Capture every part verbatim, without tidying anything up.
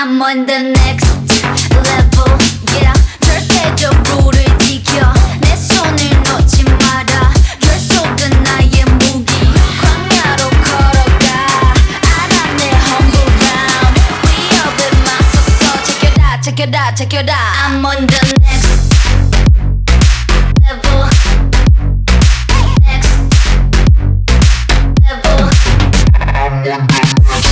I'm on the next level, yeah. 절대적으로를 지켜 내 손을 놓지 마라. 결속은 나의 무기. 광야로 걸어가 알아 내 humble ground. 위협에 맞서서 check it out, check it out, check it out. I'm on the next level. Next level. I'm on the next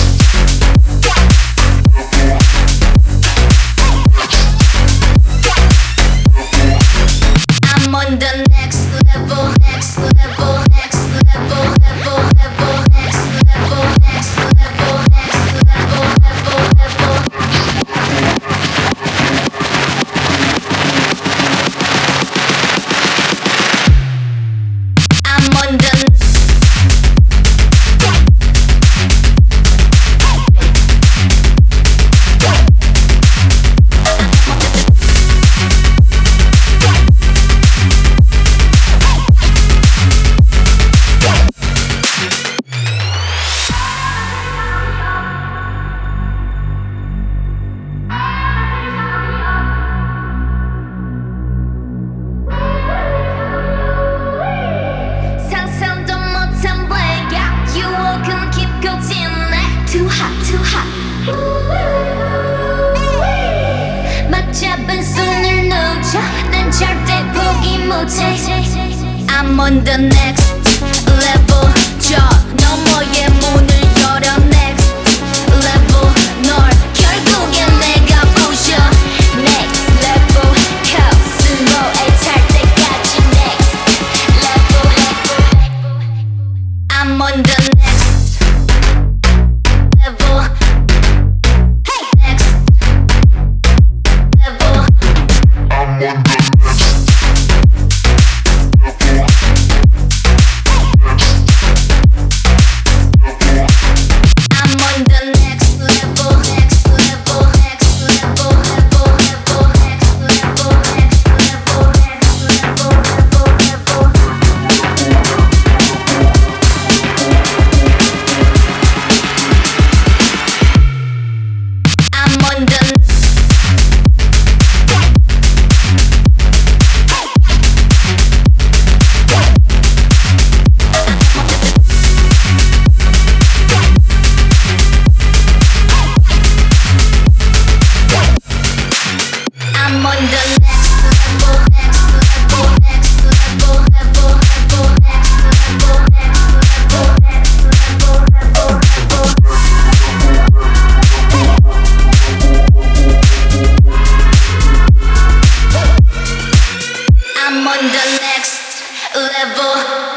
I'm on the next level, next level, next level, level, level, next level, next level, next level, level, level. I'm on the 상상도 못한 blackout. 유혹은 깊고 짙네. Too hot, too hot. 맞잡은 손을 놓쳐 난 절대 포기 못해. I'm on the next level. 저 너머의 문을 열어. Next level. 널 결국엔 내가 부셔. Next level. 코스모에 탈 때까지 next level. I'm on the next level. Next level. I'm on the next level. I'm on the next level, next level, next level, level, level, next level, next level, next level, level, level. I'm on the I'm on the next level, next level, next level, level, level, next level, next level, next level, level, level. I'm on the next level.